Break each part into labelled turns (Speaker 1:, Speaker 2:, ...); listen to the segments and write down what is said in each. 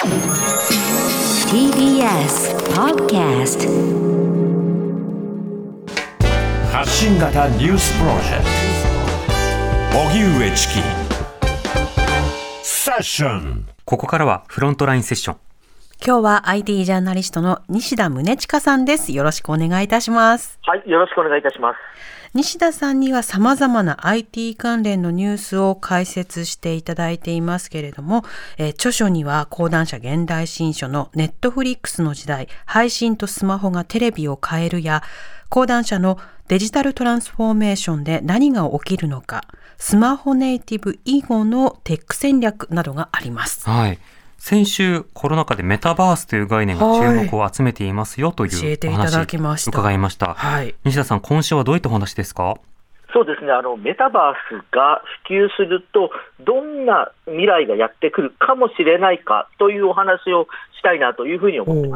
Speaker 1: TBS Podcast
Speaker 2: 発信型ニュースプロジェクト荻上チキセッション。
Speaker 3: ここからはフロントラインセッション。
Speaker 4: 今日は IT ジャーナリストの西田宗近さんです。よろしくお願いいたします。
Speaker 5: はい、よろしくお願いいたします。
Speaker 4: 西田さんには様々な IT 関連のニュースを解説していただいていますけれども、著書には講談社現代新書のネットフリックスの時代、配信とスマホがテレビを変えるや、講談社のデジタルトランスフォーメーションで何が起きるのか、スマホネイティブ以後のテック戦略などがあります。
Speaker 3: はい。先週コロナ禍でメタバースという概念が注目を集めていますよというお話、
Speaker 4: 教えていただきました。
Speaker 3: 伺いました。
Speaker 4: はい。
Speaker 3: 西田さん、今週はどういったお話ですか？
Speaker 5: そうですね、メタバースが普及するとどんな未来がやってくるかもしれないかというお話をしたいなというふうに思っています。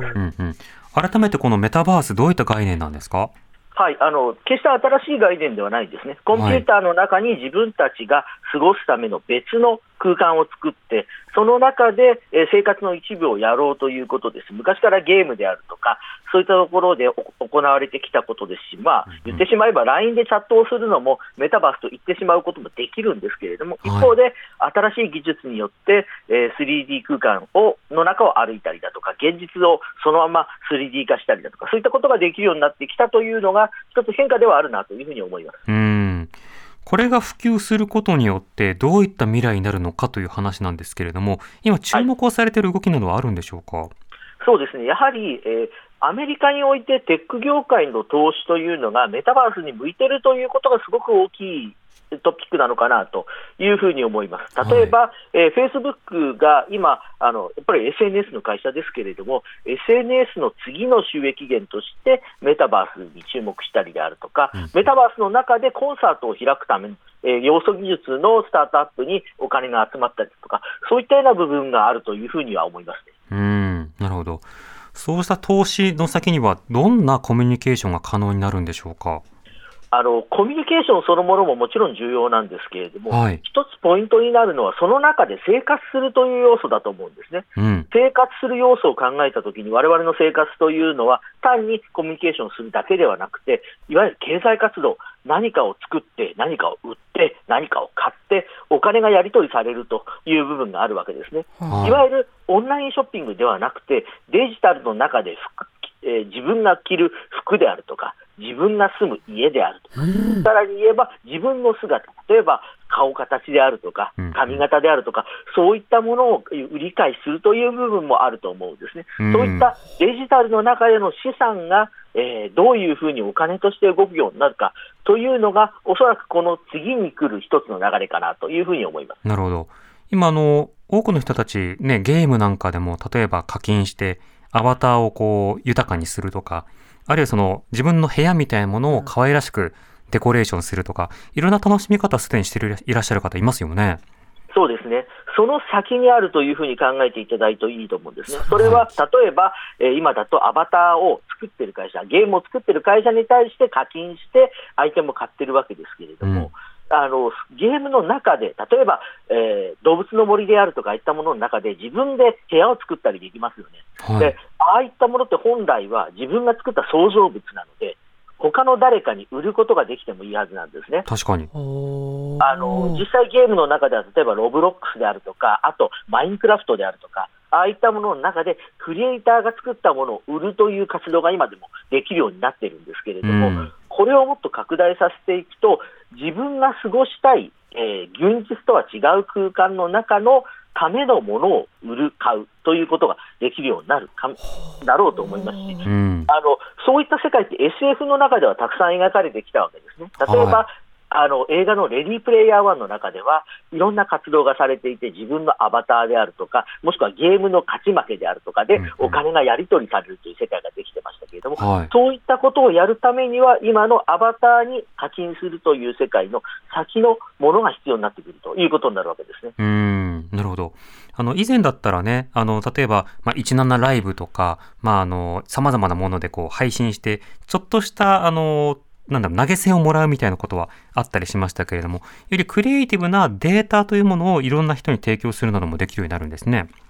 Speaker 3: 改めてこのメタバース、どういった概念なんですか？
Speaker 5: はい、決して新しい概念ではないんですね。コンピューターの中に自分たちが過ごすための別の空間を作って、その中で生活の一部をやろうということです。昔からゲームであるとか、そういったところで行われてきたことですし、言ってしまえば LINE でチャットをするのもメタバースと言ってしまうこともできるんですけれども、一方で新しい技術によって 3D 空間の中を歩いたりだとか、現実をそのまま 3D 化したりだとか、そういったことができるようになってきたというのが一つ変化ではあるなというふうに思います。
Speaker 3: これが普及することによってどういった未来になるのかという話なんですけれども、今注目をされている動きなどはあるんでしょうか？
Speaker 5: そうですね、やはり、アメリカにおいてテック業界の投資というのがメタバースに向いているということがすごく大きいトピックなのかなというふうに思います。例えば、Facebook が今やっぱり SNS の会社ですけれども、 SNS の次の収益源としてメタバースに注目したりであるとか、メタバースの中でコンサートを開くために要素技術のスタートアップにお金が集まったりとか、そういったような部分があるというふうには思いますね。
Speaker 3: なるほど。そうした投資の先にはどんなコミュニケーションが可能になるんでしょうか？
Speaker 5: コミュニケーションそのものももちろん重要なんですけれども、一つポイントになるのはその中で生活するという要素だと思うんですね。生活する要素を考えたときに我々の生活というのは単にコミュニケーションするだけではなくて、いわゆる経済活動、何かを作って何かを売って何かを買ってお金がやり取りされるという部分があるわけですね。いわゆるオンラインショッピングではなくて、デジタルの中で自分が着る服であるとか、自分が住む家であるとか、さらに言えば自分の姿、例えば顔形であるとか髪型であるとか、そういったものを理解するという部分もあると思うんですね。そういったデジタルの中での資産が、どういうふうにお金として動くようになるかというのが、おそらくこの次に来る一つの流れかなというふうに思います。
Speaker 3: なるほど。今多くの人たち、ゲームなんかでも例えば課金してアバターをこう豊かにするとか、あるいはその自分の部屋みたいなものを可愛らしくデコレーションするとか、いろんな楽しみ方すでにしていらっしゃる方いますよね。
Speaker 5: そうですね。その先にあるというふうに考えていただいていいと思うんですね。それは例えば、今だとアバターを作っている会社、ゲームを作っている会社に対して課金してアイテムを買ってるわけですけれども、ゲームの中で例えば、動物の森であるとかいったものの中で自分で部屋を作ったりできますよね。で、ああいったものって本来は自分が作った創造物なので、他の誰かに売ることができてもいいはずなんですね。
Speaker 3: 確かに。
Speaker 5: 実際ゲームの中では例えばロブロックスであるとか、あとマインクラフトであるとか、ああいったものの中でクリエイターが作ったものを売るという活動が今でもできるようになっているんですけれども、これをもっと拡大させていくと、自分が過ごしたい、現実とは違う空間の中のためのものを売る、買うということができるようになろうと思いますし、そういった世界って SF の中ではたくさん描かれてきたわけですね。例えば、映画のレディープレイヤー1の中ではいろんな活動がされていて、自分のアバターであるとか、もしくはゲームの勝ち負けであるとかでお金がやり取りされるという世界ができてましたけれども、そういったことをやるためには今のアバターに課金するという世界の先のものが必要になってくるということになるわけですね。
Speaker 3: なるほど。以前だったらね、例えば、17ライブとか、様々なものでこう配信して、ちょっとした投げ銭をもらうみたいなことはあったりしましたけれども、よりクリエイティブなデータというものをいろんな人に提供するなどもできるようになるんですね。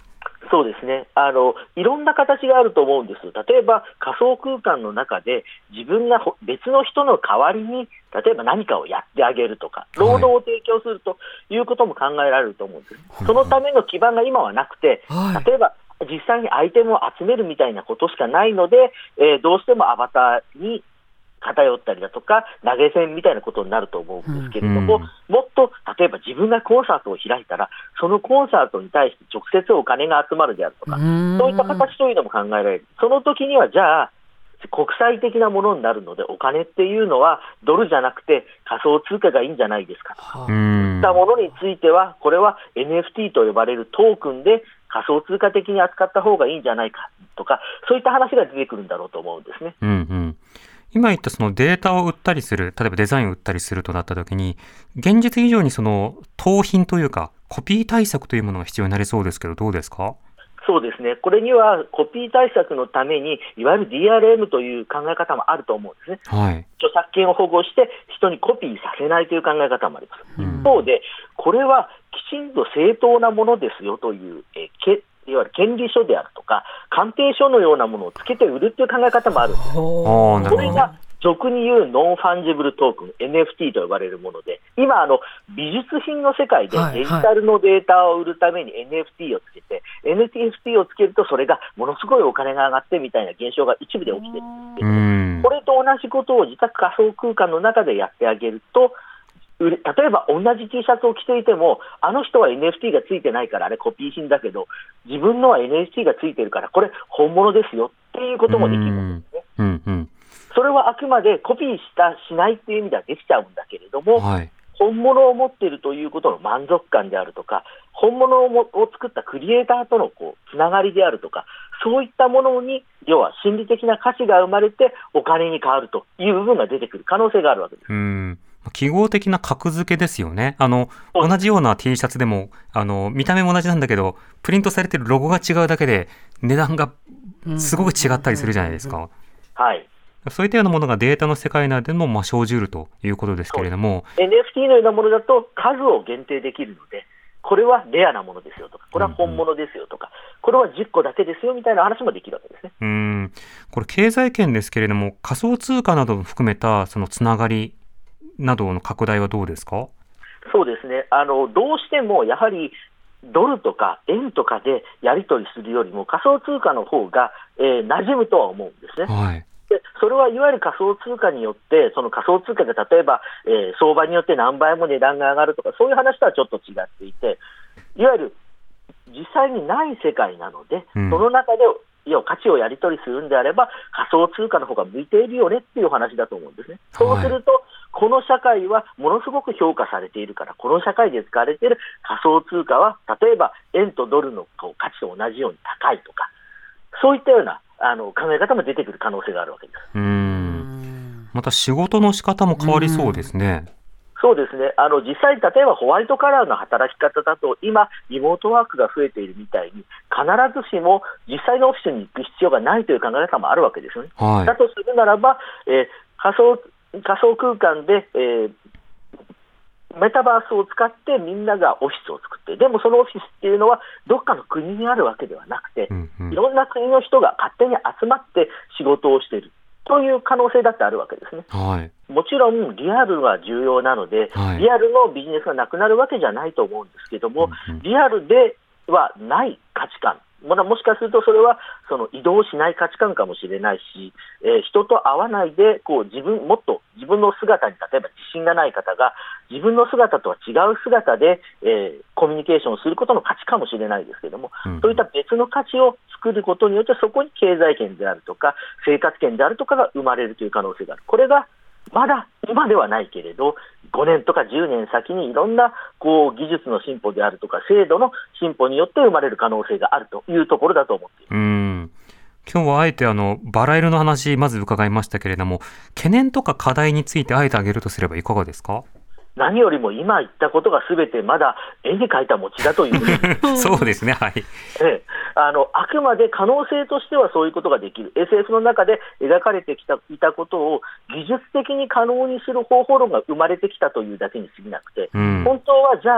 Speaker 5: そうですね。いろんな形があると思うんです。例えば仮想空間の中で自分が別の人の代わりに例えば何かをやってあげるとか、労働を提供するということも考えられると思うんです。そのための基盤が今はなくて、例えば実際にアイテムを集めるみたいなことしかないので、どうしてもアバターに偏ったりだとか投げ銭みたいなことになると思うんですけれども、もっと例えば自分がコンサートを開いたらそのコンサートに対して直接お金が集まるであるとか、そういった形というのも考えられる。その時にはじゃあ国際的なものになるのでお金っていうのはドルじゃなくて仮想通貨がいいんじゃないですかとか、そういったものについてはこれは NFT と呼ばれるトークンで仮想通貨的に扱った方がいいんじゃないかとか、そういった話が出てくるんだろうと思うんですね。
Speaker 3: 今言ったそのデータを売ったりする、例えばデザインを売ったりするとなったときに、現実以上にその盗品というかコピー対策というものが必要になりそうですけど、どうですか？
Speaker 5: そうですね。これにはコピー対策のためにいわゆる DRM という考え方もあると思うんですね。著作権を保護して人にコピーさせないという考え方もあります。一方でこれはきちんと正当なものですよといういわゆる権利書であるとか鑑定書のようなものをつけて売るという考え方もあるんです。これが俗に言うノンファンジブルトークン NFT と呼ばれるもので、今美術品の世界でデジタルのデータを売るために NFT をつけて、NFT をつけるとそれがものすごいお金が上がってみたいな現象が一部で起きてるんですけど、これと同じことを自宅仮想空間の中でやってあげると、例えば同じ T シャツを着ていてもあの人は NFT がついてないからあれコピー品だけど自分のは NFT がついてるからこれ本物ですよっていうこともできるんですね。それはあくまでコピーしないっていう意味ではできちゃうんだけれども、本物を持っているということの満足感であるとか、本物を作ったクリエイターとのつながりであるとか、そういったものに要は心理的な価値が生まれてお金に変わるという部分が出てくる可能性があるわけです。
Speaker 3: 記号的な格付けですよね。同じような T シャツでも見た目も同じなんだけどプリントされているロゴが違うだけで値段がすごく違ったりするじゃないですか。そういったようなものがデータの世界内でも生じるということですけれども、
Speaker 5: NFT のようなものだと数を限定できるので、これはレアなものですよとか、これは本物ですよとか、これは10個だけですよみたいな話もできるわけですね。
Speaker 3: これ経済圏ですけれども、仮想通貨などを含めたそのつながりなどの拡大はどうですか？
Speaker 5: そうですね。どうしてもやはりドルとか円とかでやり取りするよりも仮想通貨の方が、馴染むとは思うんですね。でそれはいわゆる仮想通貨によってその仮想通貨で例えば、相場によって何倍も値段が上がるとかそういう話とはちょっと違っていて、いわゆる実際にない世界なので、その中で価値をやり取りするんであれば仮想通貨の方が向いているよねっていう話だと思うんですね。そうするとこの社会はものすごく評価されているから、この社会で使われている仮想通貨は例えば円とドルの価値と同じように高いとか、そういったような考え方も出てくる可能性があるわけです。
Speaker 3: また仕事の仕方も変わりそうですね。
Speaker 5: そうですね。実際に例えばホワイトカラーの働き方だと今リモートワークが増えているみたいに必ずしも実際のオフィスに行く必要がないという考え方もあるわけですよね。だとするならば、仮想空間で、メタバースを使ってみんながオフィスを作って、でもそのオフィスっていうのはどっかの国にあるわけではなくて、いろんな国の人が勝手に集まって仕事をしているという可能性だってあるわけですね。もちろんリアルは重要なので、リアルのビジネスがなくなるわけじゃないと思うんですけども、リアルではない価値観、もしかするとそれはその移動しない価値観かもしれないし、人と会わないでもっと自分の姿に例えば自信がない方が自分の姿とは違う姿で、コミュニケーションをすることの価値かもしれないですけども、そういった別の価値を作ることによってそこに経済圏であるとか生活圏であるとかが生まれるという可能性がある。これがまだ今ではないけれど5年とか10年先にいろんな技術の進歩であるとか制度の進歩によって生まれる可能性があるというところだと思っています。
Speaker 3: 今日はあえてバラ色の話まず伺いましたけれども、懸念とか課題についてあえて挙げるとすればいかがですか？
Speaker 5: 何よりも今言ったことがすべてまだ絵に描いた餅だという
Speaker 3: そうですね、はい。
Speaker 5: あくまで可能性としてはそういうことができる。 SF の中で描かれていたことを技術的に可能にする方法論が生まれてきたというだけに過ぎなくて、本当はじゃあ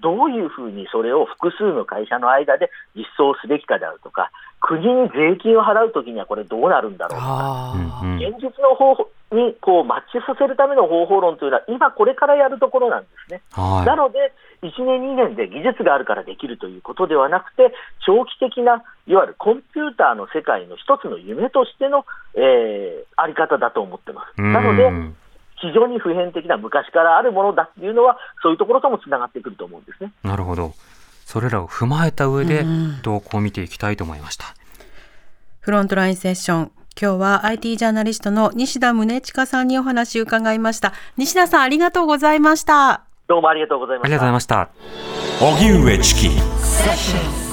Speaker 5: どういうふうにそれを複数の会社の間で実装すべきかであるとか、国に税金を払うときにはこれどうなるんだろうとか、現実の方法にこうマッチさせるための方法論というのは今これからやるところなんですね。なので1年2年で技術があるからできるということではなくて、長期的ないわゆるコンピューターの世界の一つの夢としての、あり方だと思ってます。なので非常に普遍的な昔からあるものだっていうのはそういうところともつながってくると思うんですね。
Speaker 3: なるほど。それらを踏まえた上で動向を見ていきたいと思いました。
Speaker 4: フロントラインセッション、今日は IT ジャーナリストの西田宗近さんにお話を伺いました。西田さん、ありがとうございました。
Speaker 5: どうもありがとうございました。
Speaker 3: ありがとうございました。
Speaker 2: 荻上チキ